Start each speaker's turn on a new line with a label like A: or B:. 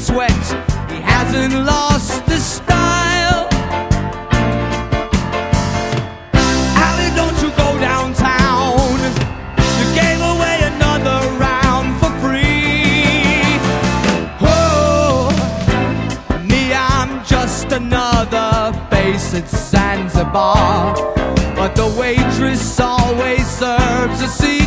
A: sweat. He hasn't lost his style. Ali, don't you go downtown. You gave away another round for free. Oh, me, I'm just another face at Zanzibar, but the waitress always serves a seat.